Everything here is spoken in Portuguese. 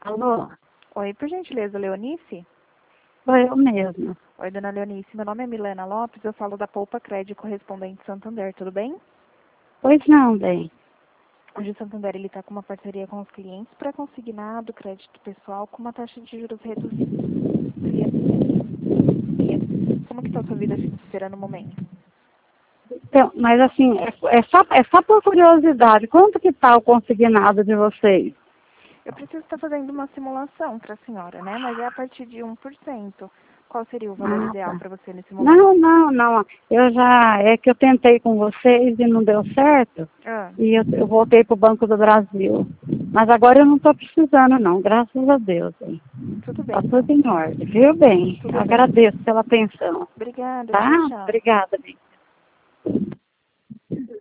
Alô? Oi, por gentileza, Leonice? Sou eu mesma. Oi, dona Leonice, meu nome é Milena Lopes, eu falo da Poupa Crédito Correspondente Santander, tudo bem? Pois não, bem. Hoje o Santander está com uma parceria com os clientes para consignado crédito pessoal com uma taxa de juros reduzida. Como que está a sua vida financeira no momento? Então, mas assim, é só por curiosidade. Quanto que tá o consignado de vocês? Eu preciso estar fazendo uma simulação para a senhora, né? Mas é a partir de 1%. Qual seria o valor Ah, ideal tá. para você nesse momento? Não. É que eu tentei com vocês e não deu certo. Ah, E eu voltei para o Banco do Brasil. Mas agora eu não estou precisando, não. Graças a Deus, hein. tudo Tá bem, então. tudo em ordem, viu, bem? Tudo bem. Agradeço pela atenção. Obrigada, Tá? tchau, tchau. Obrigada, bem.